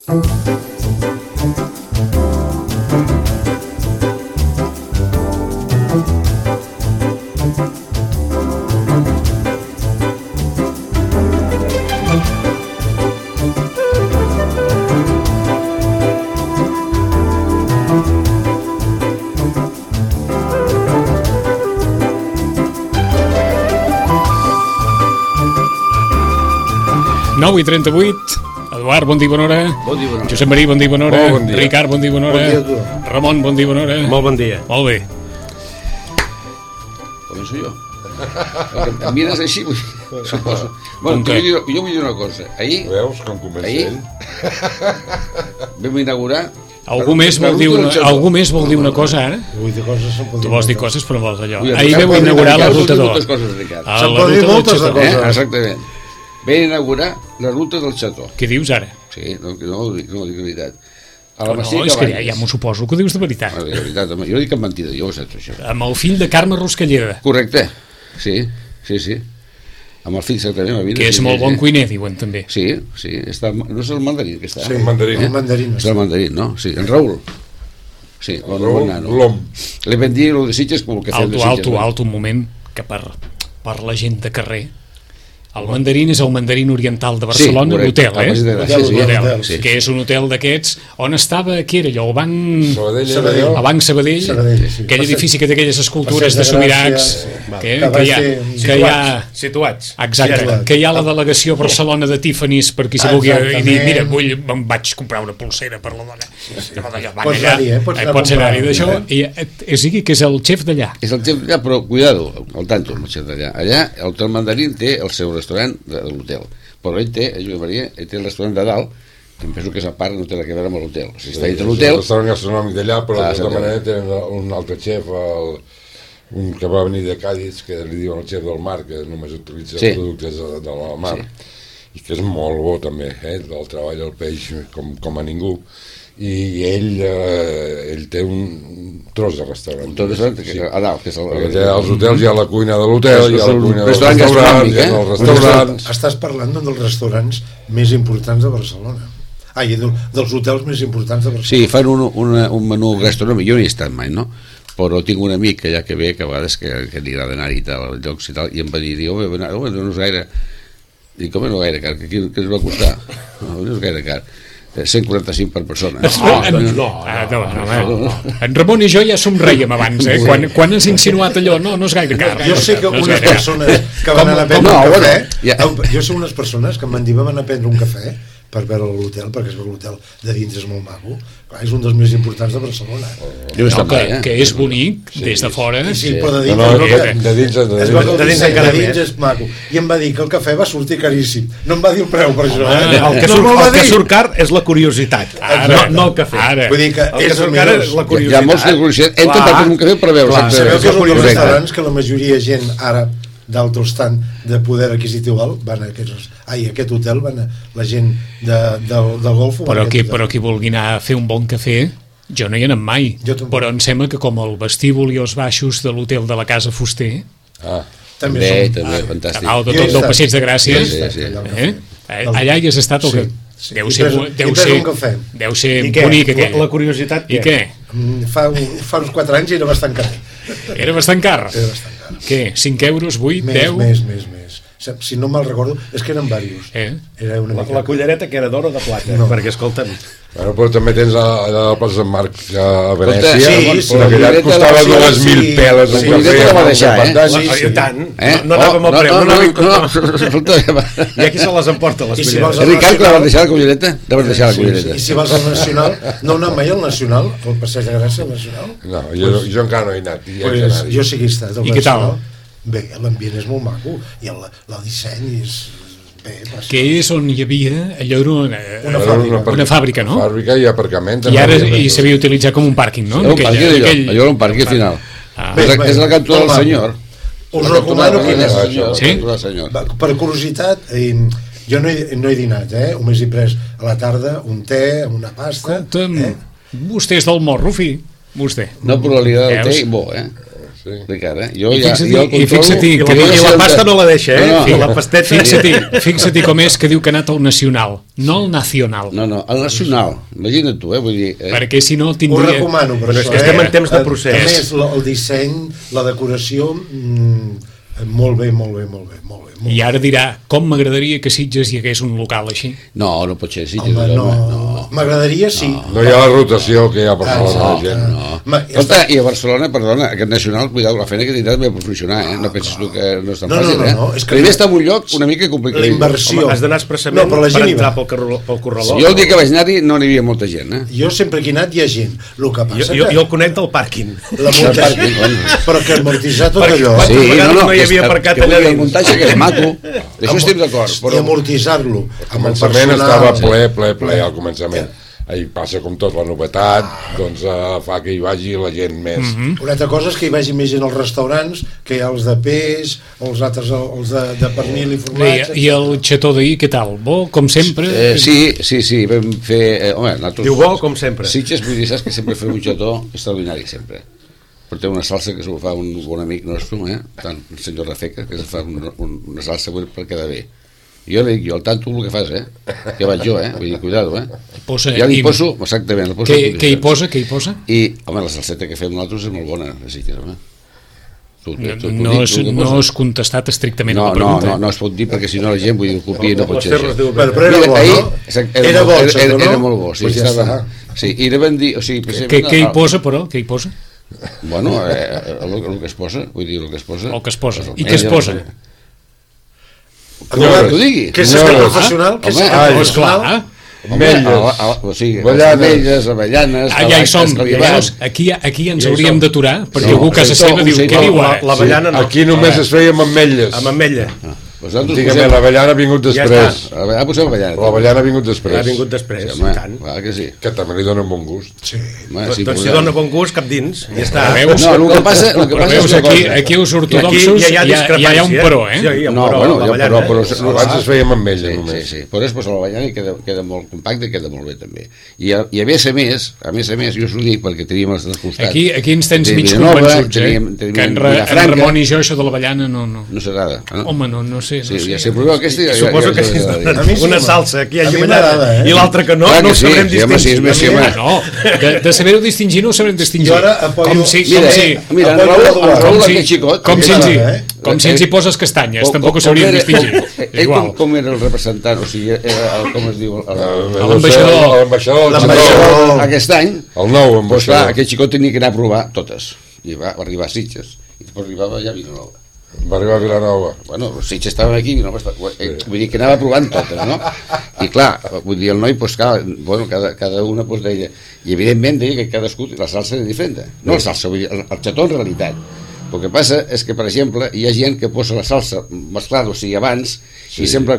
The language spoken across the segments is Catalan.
I 38. Eduard, bon dia, bona hora. Bon dia, bona hora. Josep Marí, bon dia, bona hora. Bon dia. Ricard, bon dia, bona hora. Bon dia a tu. Ramon, bon dia, bona hora. Molt bon dia. Molt bé. Començo jo. Em mires així, suposo. Bueno, jo vull dir una cosa. Ahir... Veus com comença ell? Vam inaugurar... Algú més vol dir una cosa ara? Vull dir coses... Tu vols dir coses, però vols allò. Ahir vau inaugurar la ruta d'or. Se'n pot dir moltes de coses. Exactament. Vam inaugurar la ruta del Xató. Què dius ara? Sí, no ho dic de veritat. No, és que ja m'ho suposo que ho dius de veritat. De veritat, home, jo no dic cap mentida, jo ho saps, això. Amb el fill de Carme Ruscalleda. Correcte, sí. Amb el fill, exactament. Que és molt bon cuiner, diuen també. Sí, està, no és el mandarí que està? Sí, el mandarí. És el mandarí, no? Sí, en Raül. Sí, l'om. Li vam dir el de Sitges com el que fem de Sitges. Alto, un moment, que per la gent de carrer... El Mandarín és el Mandarín Oriental de Barcelona, l'hotel, sí. Que és un hotel d'aquests on estava, què era allò, el Banc Sabadell, sí. Aquell edifici que té aquelles escultures de sobirats que hi ha situats. Exacte, que hi ha la delegació Barcelona de Tiffany's per qui s'hi vulgui dir, mira, em vaig comprar una pulsera per la dona. Pots anar-hi d'això, és que és el xef d'allà. És el xef d'allà, però cuidado, al tanto el xef d'allà. Allà el hotel Mandarín té el seu restaurant de l'hotel, però ell té, Josep Maria, té el restaurant de dalt, que em penso que és a part, no té res a veure amb l'hotel. O sigui, està dintre l'hotel. El restaurant gastronòmic d'allà, però de tota manera tenen un altre xef, un que va venir de Cádiz, que li diuen el xef del mar, que només utilitza els productes de la mar, i que és molt bo també, del treball del peix com a ningú. I ell té un tros de restaurant. Un tros de restaurant a dalt, que és als hotels hi ha la cuina de l'hotel, hi ha la cuina del restaurant, hi ha els restaurants. Estàs parlant d'un dels restaurants més importants de Barcelona. I dels hotels més importants de Barcelona. Sí, fan un menú gastronòmic. Jo no hi he estat mai, no? Però tinc un amic que ja que ve, que a vegades que li agrada anar-hi als llocs i tal, i em va dir, home, no és gaire. Dic, home, no gaire car, que ens va costar? No és gaire car. 145 per persona. No. En Ramon i jo ja somreiem abans, quan has insinuat allò, no és gaire car. Jo sé que unes persones que van anar a prendre un cafè, jo sé unes persones que em van dir van anar a prendre un cafè per veure l'hotel, perquè l'hotel de dins és molt maco, és un dels més importants de Barcelona. Que és bonic des de fora. Sí, però de dins encara més és maco. I em va dir que el cafè va sortir caríssim. No em va dir el preu per això. El que surt car és la curiositat, no el cafè. Vull dir que el que surt car és la curiositat. Hi ha molts de curiositat. Entra per un cafè per veure. Sabeu que és un dels restaurants que la majoria de gent ara d'altre estant de poder adquisitiu alt van a aquest hotel, van a la gent del Golf. Però qui vulgui anar a fer un bon cafè, jo no hi he anat mai, però em sembla que com el vestíbul i els baixos de l'hotel de la Casa Fuster també, fantàstic, a dalt de tot del Passeig de Gràcia, allà hi has estat o què? Deu ser bonic aquest. La curiositat i què? Fa uns 4 anys era bastant car. Era bastant car? Què? 5 euros, 8, 10? Més. Si no me'l recordo, és que eren diversos. La cullereta que era d'or o de plata, perquè escolta'm. Però també tens allà al Plaça Sant Marc a Venècia, que allà et costava 2.000 peles un cafè. La va deixar, I tant, no anàvem al preu. I aquí se les emporta les culleretes. Ricard, que la vas deixar la cullereta? La vas deixar la cullereta. I si vas al Nacional, no anat mai al Nacional, al Passeig de Gràcia, al Nacional? No, jo encara no he anat. Jo sí que he estat. I què tal? Bé, l'ambient és molt maco i el disseny és bé. Que és on hi havia, allò era una fàbrica, no? Una fàbrica i aparcament. I s'havia utilitzat com un pàrquing, no? Allò era un pàrquing al final. És la cantura del senyor. Us recomano quin és. Per curiositat, jo no he dinat, només he pres a la tarda un te amb una pasta. Vostè és del morro, fi. Vostè. No, però la liga del te, bo, Ricard, I fixa't-hi, i la pasta no la deixa, la pasteta. Fixa't-hi com és que diu que ha anat al Nacional, no al Nacional. No, al Nacional, imagina't tu, vull dir... Perquè si no tindria... Ho recomano, però és que estem en temps de procés. A més, el disseny, la decoració, molt bé. I ara dirà, com m'agradaria que Sitges hi hagués un local així? No pot ser Sitges. No. M'agradaria, sí. No hi ha la rotació que hi ha a Barcelona de gent. Escolta, i a Barcelona, perdona, aquest Nacional, cuidado, la feina que tindrà també per funcionar, no penses tu que no és tan fàcil, Primer està en un lloc una mica complicat. La inversió. Has d'anar expressament per entrar pel corraló. Jo el dia que vaig anar-hi no n'hi havia molta gent, Jo sempre que he anat hi ha gent. El que passa jo el conec del pàrquing. Però que amortitzar tot allò. Sí, no hi havia aparcat allà dins. El muntatge que és maco, d'això estem d'acord. I amortitzar-lo. Al començament estava ple al començament. Ahir passa com tot, la novetat doncs fa que hi vagi la gent més. Una altra cosa és que hi vagi més gent als restaurants, que hi ha els de peix, els altres, els de pernil i formatge. I el xató d'ahir, què tal? Bo, com sempre? Sí, vam fer... Diu bo, com sempre. Sitges, vull dir, saps que sempre fem un xató extraordinari, sempre. Porteu una salsa que s'ho fa un bon amic nostre, tant el senyor Rafeca, que es fa una salsa per quedar bé. Jo li dic, al tanto el que fas, que vaig jo, vull dir, cuidado, ja li poso, exactament, què hi posa? I, home, la salseta que fem nosaltres és molt bona, home. No has contestat estrictament a la pregunta. No es pot dir perquè si no la gent, vull dir, el copia no pot ser això. Però era bo, no? Era bo, era molt bo, sí, i devem dir, o sigui... Què hi posa, però? Què hi posa? Bueno, el que es posa, vull dir, el que es posa... El que es posa. I què es posa? T'ho digui. Que és professional? Esclar. Ametlles, avellanes, ja hi som. Aquí ens hauríem d'aturar, perquè algú a casa seva diu, què diu ara? Aquí només es feia amb ametlles. Amb ametlla. Dígame, l'avellana ha vingut després. L'avellana ha vingut després. Ha vingut després, i tant. Que sí. Que també li dona bon gust. Sí. Doncs si dona bon gust, cap dins. Ja està. No, el que passa és que aquí els ortodoxos hi ha un però, No, però abans es feia amb ametlla només. Sí, però després l'avellana queda molt compacte i queda molt bé també. I a més a més, jo us ho dic perquè teníem els dos costats. Aquí ens tens mig convençuts, que en Ramon i jo això de l'avellana no... No s'agrada. Home, no sé. Ja si proveu aquesta... Suposo que sí. Una salsa, aquí hi hagi avellana. I l'altra que no ho sabrem distingir. No, de saber-ho distingir no ho sabrem distingir. Jo ara apoyo... Mira, en Raül, aquest xicot... Com si ens hi poses castanyes, tampoc ho sabríem distingir. Ell com era el representant, o sigui, com es diu... L'ambaixador. Aquest any, el nou ambaixador. Aquest xicot tenia que anar a provar totes. I va arribar a Sitges. I després arribava ja a Vilanova. Va arribar a Vilanova. Bueno, Sitges estava aquí, vull dir que anava provant totes, no? I clar, vull dir, el noi, pues, cada una pues, deia, i evidentment deia que cadascú, la salsa era diferent. No la salsa, vull dir, el xató en realitat. El que passa és que, per exemple, hi ha gent que posa la salsa mesclada, o sigui, abans, i sempre...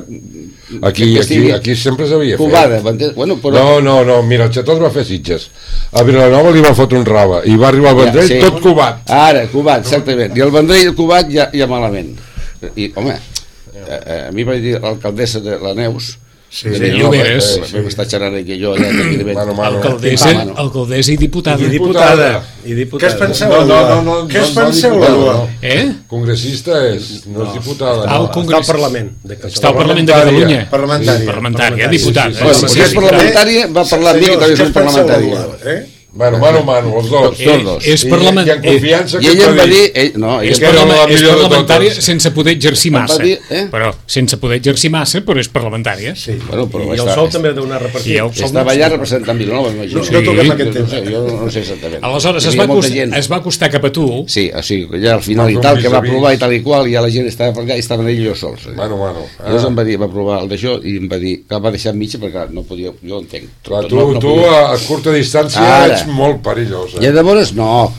Aquí sempre s'havia fet. Bueno, però... No, mira, el xató es va fer Sitges. A Vilanova li van fotre un rave, i va arribar al Vendrell tot cubat. Ara, cubat, exactament. I el Vendrell cubat ja malament. I, home, a mi va dir l'alcaldessa de la Neus, de Lloberes, vam estar xerrant aquí jo allà alcaldessa i diputada. Què es penseu? Què es penseu? Congressista és, no és diputada. Està al Parlament. Està al Parlament de Catalunya. Parlamentària, diputada. Si és parlamentària, va parlar amb mi que també és un parlamentari. Mano, els dos. És parlamentària. I ella em va dir... És parlamentària sense poder exercir massa. Però sense poder exercir massa, però és parlamentària. I el sol també ha de donar repartit. Estava allà representant Vilanova, m'imagino. No toquem aquest tema. Jo no sé exactament. Aleshores, es va acostar cap a tu. Sí, o sigui, ja al final i tal, que va provar i tal i qual, i ja la gent estava per allà i estaven ell i jo sols. Llavors em va dir, va provar el d'això i em va dir que va deixar mitja perquè no podia, jo entenc. Tu a curta distància ets molt perillós. I llavors, no.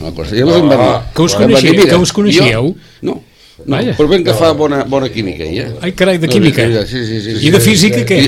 Que us coneixíeu? No, però ben que fa bona química. Ai, carai, de química. I de física, què?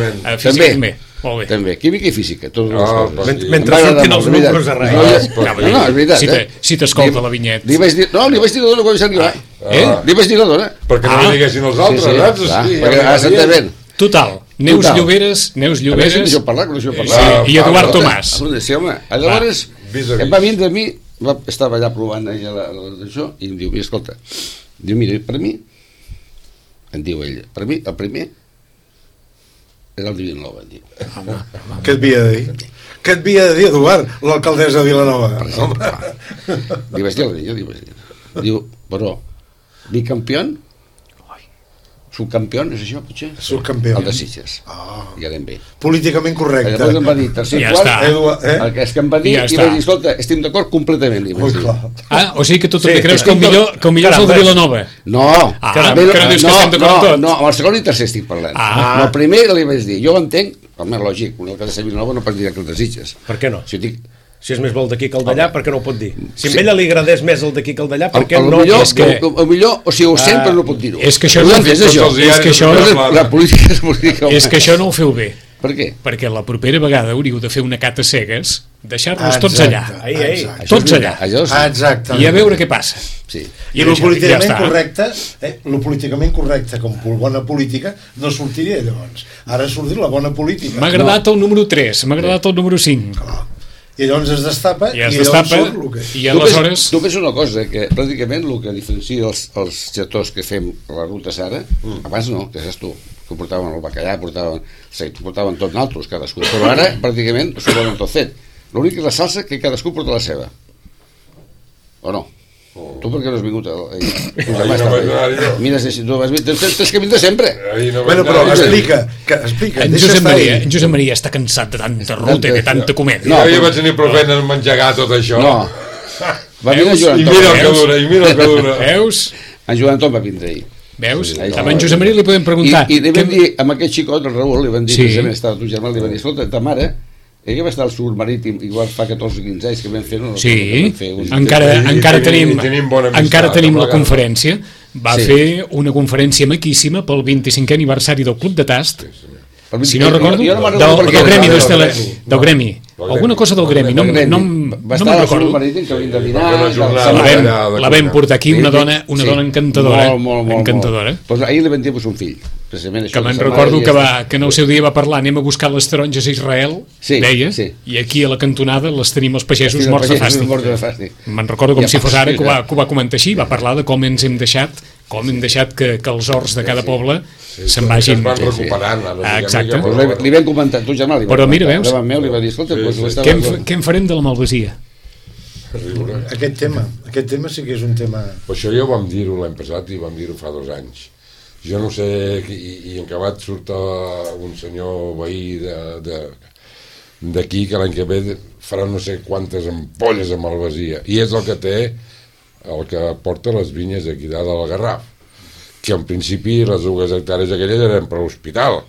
També, química i física, totes les coses. Mentre surtin els números a raïs. No, és veritat. Si t'escolta la Vinyet. Li vaig dir la dona quan vaig arribar. Li vaig dir la dona. Perquè no li diguessin els altres, perquè ara s'entén ben. Total, Neus Lloberes i Eduard Tomàs. Sí, home, llavors em va vindre a mi estava allà provant això i em diu, mira, escolta, mira, per mi, em diu ell, per mi el primer era el de Vilanova, em diu. Què et havia de dir? Què et havia de dir, Eduard, l'alcaldessa de Vilanova? Li vaig dir, diu, però bicampió, subcampió, és això, potser? Subcampió. El de Sitges. I anem bé. Políticament correcte. Llavors em va dir, tercer quart, el que és que em va dir, i vaig dir, escolta, estem d'acord completament. O sigui que tu també creus que el millor és el de Vilanova? No, amb el segon i tercer estic parlant. El primer li vaig dir, jo ho entenc, home, lògic, un alcalde de Vilanova no pot dir que el de Sitges. Per què no? Si és més bo el d'aquí que el d'allà, per què no ho pot dir? Si a ella li agradés més el d'aquí que el d'allà, per què no? El millor, o sigui, ho sent, però no pot dir-ho. És que això no la política és política. És que això no ho feu bé. Per què? Perquè la propera vegada hauríeu de fer una cata cegues, deixar-los tots allà. Tots allà. Exacte. I a veure què passa. I el políticament correcte, com bona política, no sortiria llavors. Ara ha sortit la bona política. M'ha agradat el número 3, m'ha agradat el número 5. I llavors es destapa i aleshores... Tu pensa una cosa, que pràcticament el que diferencia els gestors que fem a la ruta Sara, abans no, que saps tu, que portaven el bacallà, portaven tot naltros cadascú, però ara pràcticament s'ho volen tot fet. L'únic és la salsa que cadascú porta la seva. O no? Tu per què no has vingut? Mira, tu has que vindre sempre. Bueno, però explica. En Josep Maria està cansat de tanta ruta i de tanta comèdia. Jo vaig tenir prou feina en manllegar tot això. No. I mira el que dura. Veus? En Joan Anton va vindre ahir. Veus? A en Josep Maria li podem preguntar. I li vam dir, amb aquest xicot, el Raül, li vam dir, precisament estava tu germà, li vam dir, escolta, ta mare... que va estar al sud marítim, igual fa 14 o 15 anys que vam fer... Sí, encara tenim la conferència. Va fer una conferència maquíssima pel 25è aniversari del Club de Tast, si no recordo, del Gremi. Alguna cosa del Gremi, no me'n recordo. La vam portar aquí, una dona encantadora. Ahir li vam dir un fill, que me'n recordo que en el seu dia va parlar, anem a buscar les taronges a Israel, deia, i aquí a la cantonada les tenim els pagesos morts de fàstic. Me'n recordo com si fos ara que ho va comentar així, va parlar de com ens hem deixat que els horts de cada poble se'n vagin recuperant. Exacte. Li vam comentar, tu germà, però mira, veus, li va dir, escolta, què en farem de la malvasia? Aquest tema sí que és un tema... Això ja ho vam dir-ho l'any passat i vam dir-ho fa 2 anys. Jo no sé, i en acabat surt un senyor veí d'aquí que l'any que ve farà no sé quantes ampolles de malvasia, i és el que porta les vinyes aquí dalt del Garraf, que en principi les 2 hectàrees aquelles eren per l'hospital.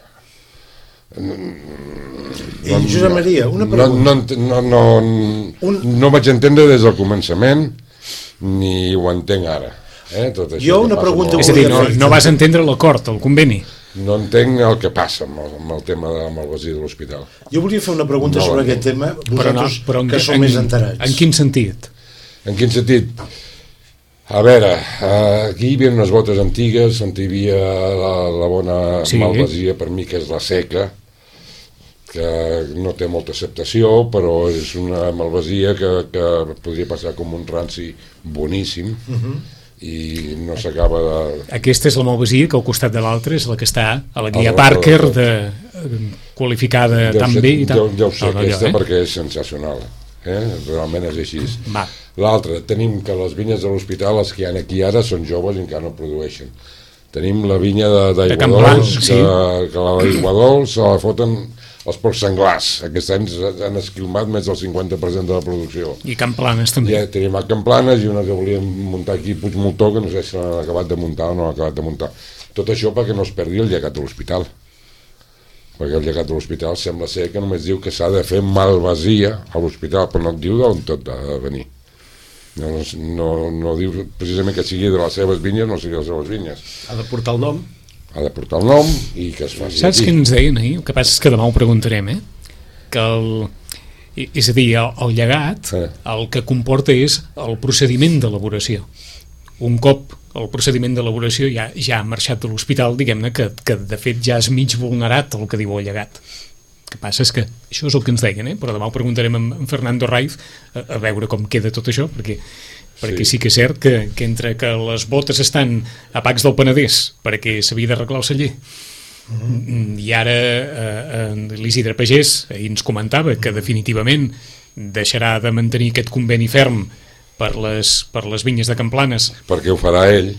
I Josep Maria, una pregunta. No vaig entendre des del començament, ni ho entenc ara. Jo una pregunta... És a dir, no vas entendre l'acord, el conveni. No entenc el que passa amb el tema de la malvasia de l'hospital. Jo volia fer una pregunta sobre aquest tema, vosaltres que sou més enterats. En quin sentit? En quin sentit? A veure, aquí hi havia unes botes antigues on hi havia la bona malvasia, per mi, que és la seca, que no té molta acceptació, però és una malvasia que podria passar com un ranci boníssim, i no s'acaba de... Aquesta és la malvasia, que al costat de l'altra és la que està a la guia Parker, qualificada tan bé i tal. Deu ser aquesta perquè és sensacional. Realment és així. L'altra, tenim que les vinyes de l'hospital, les que hi ha aquí ara, són joves i encara no produeixen. Tenim la vinya d'Aiguadols, que la d'Aiguadols se la foten els porcs senglars. Aquest any han esquilmat més del 50% de la producció. I Camplanes també. Ja tenim a Camplanes i una que volien muntar aquí a Puigmoltó, que no sé si l'han acabat de muntar o no l'han acabat de muntar. Tot això perquè no es perdi el llegat de l'hospital. Perquè el llegat de l'hospital sembla ser que només diu que s'ha de fer malvasia a l'hospital, però no et diu d'on tot ha de venir. No diu precisament que sigui de les seves vinyes, no sigui de les seves vinyes. Ha de portar el nom. Ha de portar el nom i que es faci. Saps què ens deien ahir? El que passa és que demà ho preguntarem, que és a dir, el llegat el que comporta és el procediment d'elaboració. Un cop el procediment d'elaboració ja ha marxat de l'hospital, diguem-ne que de fet ja és mig vulnerat el que diu el llegat. que passa és que això és el que ens deien, però demà ho preguntarem en Fernando Raiz a veure com queda tot això, perquè sí que és cert que entre que les botes estan a Pacs del Penedès perquè s'havia d'arreglar el celler i ara l'Isidre Pagès ahir ens comentava que definitivament deixarà de mantenir aquest conveni ferm per les vinyes de Camplanes perquè ho farà ell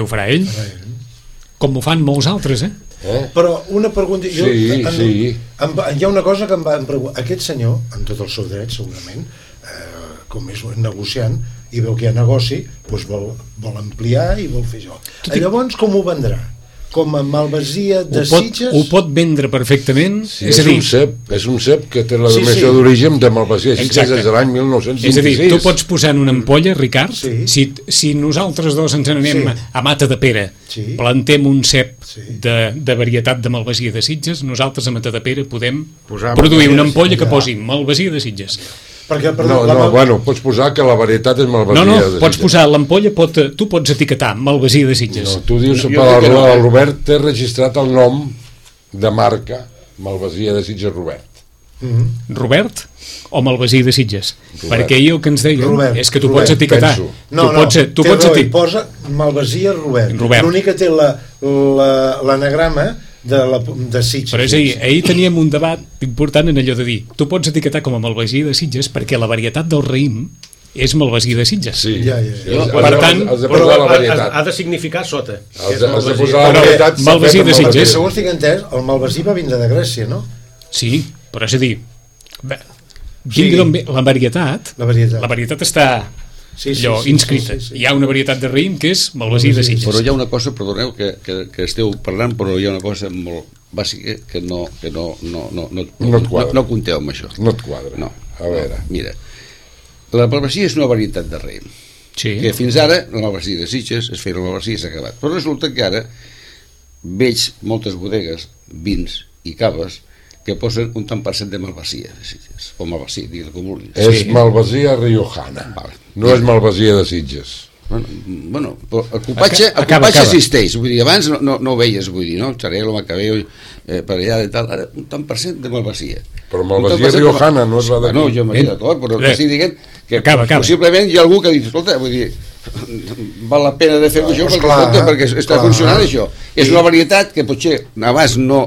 com ho fan molts altres Però una pregunta sí. Hi ha una cosa que em va preguntar aquest senyor, amb tot el seu dret segurament com és negociant i veu que hi ha negoci doncs vol ampliar i vol fer això llavors com ho vendrà? Com a malvasia de Sitges? Ho pot vendre perfectament. Sí, és un cep que té la denominació d'origen de malvasia de Sitges des de l'any 1926. És a dir, tu pots posar en una ampolla, Ricard, si nosaltres dos ens n'anem a Mata de Pere, plantem un cep de varietat de malvasia de Sitges, nosaltres a Mata de Pere podem produir una ampolla que posi malvasia de Sitges. Perquè, pots posar que la varietat és malvasia de Sitges. Pots posar l'ampolla, tu pots etiquetar malvasia de Sitges. No, tu dius que el Robert té registrat el nom de marca malvasia de Sitges Robert. Robert o malvasia de Sitges? Perquè ahir el que ens deien és que tu pots etiquetar. Posa malvasia Robert. L'únic que té l'anagrama de Sitges. Però és ahir teníem un debat important en allò de dir, tu pots etiquetar com a malvasia de Sitges perquè la varietat del raïm és malvasia de Sitges. Per tant, ha de significar sota. Has de posar la varietat malvasia de Sitges. Segons tinc entès, el malvasí va vindre de Grècia, no? Sí, però és a dir, la varietat està inscrita. Hi ha una varietat de raïm que és malvasia de Sitges. Però hi ha una cosa, perdoneu, que esteu parlant, però hi ha una cosa molt bàsica que no compteu amb això. No et quadra. No. A veure. Mira, la malvasia és una varietat de raïm. Que fins ara la malvasia de Sitges es feia la malvasia i s'ha acabat. Però resulta que ara veig moltes bodegues, vins i caves que posen un tant per cent de malvasia de Sitges, o malvasia, digues com vulguis. És malvasia riojana, no és malvasia de Sitges. Bueno, el cupatge existeix, vull dir, abans no ho veies, vull dir, no? Xarel·lo, Macabeo, per allà de tal, ara un tant per cent de malvasia. Però malvasia riojana no és la d'aquí. No, jo m'estic d'acord, però estic dient que possiblement hi ha algú que ha dit, escolta, vull dir, val la pena de fer això perquè està funcionant això. És una varietat que potser abans no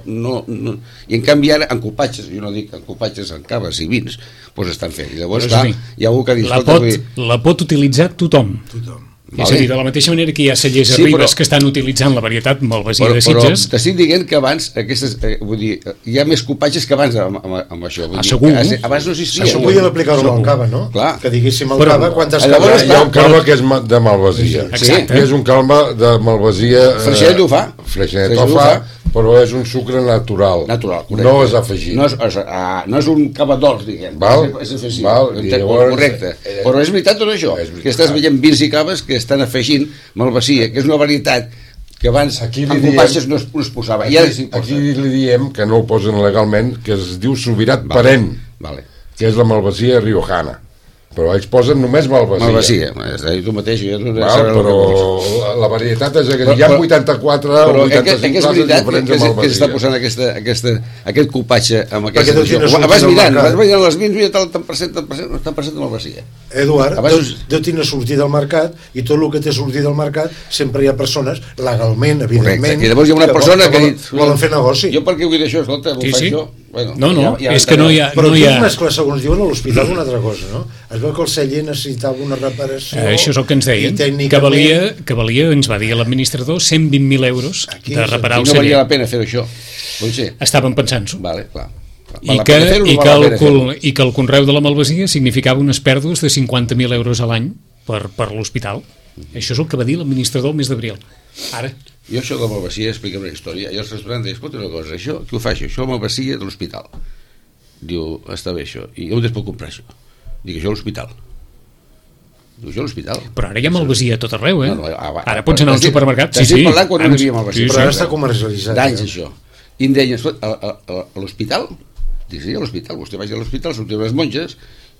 i en canvi ara en cupatges, jo no dic en cupatges, en caves i vins, doncs estan fent. I llavors hi ha algú que ha dit, la pot utilitzar tothom. És a dir, de la mateixa manera que hi ha cellers a Ribes que estan utilitzant la varietat malvasia de Sitges. Però t'estic dient que abans vull dir, hi ha més cupatges que abans amb això. Segur. Abans no existia. Això podien aplicar-ho amb el cava, no? Que diguéssim el cava, quantes caves... Hi ha un cava que és de malvasia. I és un cava de malvasia... Freixenet ho fa. Freixenet ho fa, però és un sucre natural. No és afegit. No és un cava dolç, diguem. És afegit. Correcte. Però és veritat tot això, que estàs veient vins i caves que estan afegint malvasia, que és una varietat que abans en cupatges no es posava. Aquí li diem que no ho posen legalment, que es diu Subirat Parent, que és la malvasia riojana. Però ells posen només malvasia. És a dir, tu mateix. Però la varietat és que hi ha 84 o 85 classes diferents de malvasia. Que s'està posant aquest cupatge amb aquesta... Vas mirant les vins, mira tant per cent de malvasia. Eduard, deu tenir sortida al mercat i tot el que té sortida al mercat sempre hi ha persones, legalment, evidentment, i llavors hi ha una persona que volen fer negoci. Jo per què vull dir això? Escolta, vull fer això. No, és que no hi ha... Però tu és mesclar, segons diuen, a l'hospital una altra cosa, no? Es veu que el celler necessitava una reparació... Això és el que ens deien, que valia, ens va dir l'administrador, 120.000 euros de reparar el celler. No valia la pena fer això. Estaven pensant-s'ho. Vale, clar. I que el conreu de la malvasia significava unes pèrdues de 50.000 euros a l'any per l'hospital. Això és el que va dir l'administrador el mes d'abril. Ara... Jo això de la malvasia explica una història i els restaurants deien, escolta una cosa, això, qui ho fa això? Això la malvasia de l'hospital. Diu, està bé això. I on es pot comprar això? Dic, això a l'hospital. Diu, això a l'hospital. Però ara hi ha malvasia a tot arreu, ara pots anar al supermercat. Estic parlant quan no hi havia malvasia. Però ara està comercialitzat. D'anys això. I em deien, a l'hospital? Dic, sí, a l'hospital. Vostè vagi a l'hospital, sortim les monges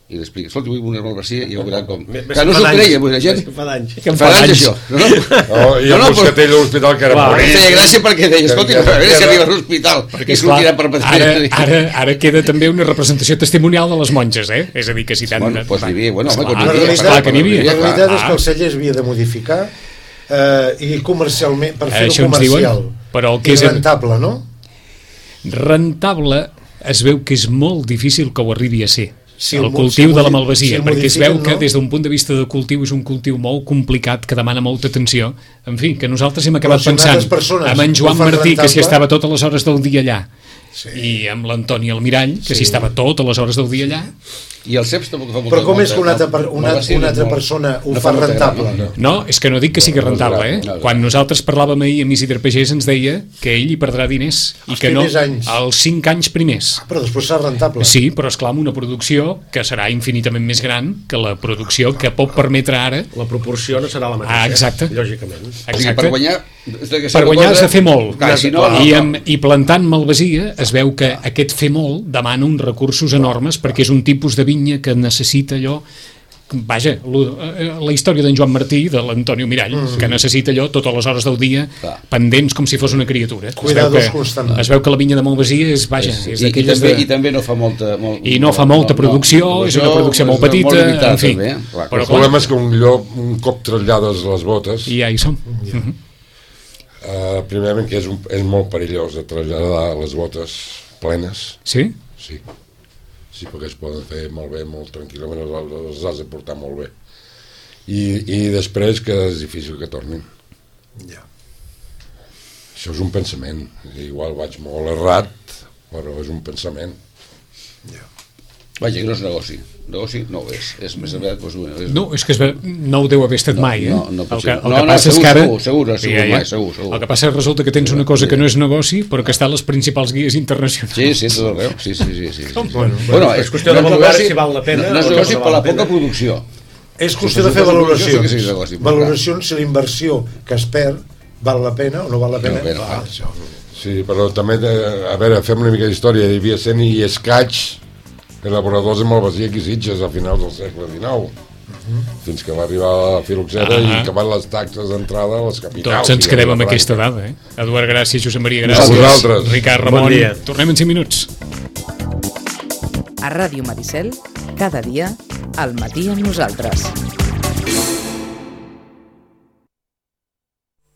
i li explica, escolta, vull una malvasia i ja veurà com... Que no s'ho creia, la gent... Fa d'anys. Fa d'anys, això. I el Moscatell a l'hospital, que era molt... Feia gràcia perquè deia, escolta, a veure si arriba a l'hospital, perquè sortirà per patir. Ara queda també una representació testimonial de les monges, És a dir, que si tant... Bueno, doncs n'hi havia, bueno, home, que n'hi havia. La realitat és que el celler es havia de modificar i comercialment, per fer-ho comercial. Però el que és rentable, no? Rentable es veu que és molt difícil que ho arribi a ser. El cultiu de la malvasia, perquè es veu que des d'un punt de vista de cultiu és un cultiu molt complicat, que demana molta atenció. En fi, que nosaltres hem acabat pensant amb en Joan Martí, que si estava totes les hores del dia allà, i amb l'Antoni Almirall, que si estava totes les hores del dia allà. I el ceps tampoc fa molta... Però com és que una altra persona ho fa rentable? No, és que no dic que sigui rentable, Quan nosaltres parlàvem ahir amb Isidre Pagès ens deia que ell hi perdrà diners i que no els 5 anys primers. Però després serà rentable. Sí, però esclar, amb una producció que serà infinitament més gran que la producció que pot permetre ara. La proporció no serà la mateixa. Exacte. Lògicament. Exacte. Per guanyar has de fer molt. I plantant malvasia es veu que aquest fer molt demana uns recursos enormes, perquè és un tipus de vinya que necessita allò, vaja, la història d'en Joan Martí, de l'Antonio Mirall, que necessita allò totes les hores del dia, pendents com si fos una criatura. Es veu que la vinya de malvasia és, vaja, és d'aquelles de... I també no fa molta... I no fa molta producció, és una producció molt petita, en fi. El problema és que un cop trasllades les botes... I ja hi som. Primerament que és molt perillós de traslladar les botes plenes. Sí? Sí, perquè es poden fer molt bé, molt tranquil·lament, les has de portar molt bé. I després que és difícil que tornin. Això és un pensament. Igual vaig molt errat, però és un pensament. Vaja, que no és negoci. Negoci no ho és. És més aviat... No, és que no ho deu haver estat mai, El que passa és que ara... Segur. El que passa és resulta que tens una cosa que no és negoci, però que està a les principals guies internacionals. Sí, tot arreu. Sí. Bueno, és qüestió de valorar si val la pena. No és negoci per la poca producció. És qüestió de fer valoracions. Valoracions si la inversió que es perd val la pena o no val la pena. Sí, però també, a veure, fem una mica d'història. Hi havia 100 i escaig elaboradors de malvasia aquí a Sitges a finals del segle XIX, fins que va arribar la filoxera i que van les taxes d'entrada a les capitals. Tots ens quedem amb aquesta dada, Eduard, gràcies. Josep Maria, gràcies. Ricard, Ramon, tornem en 5 minuts. A Ràdio Maricel, cada dia, al matí amb nosaltres.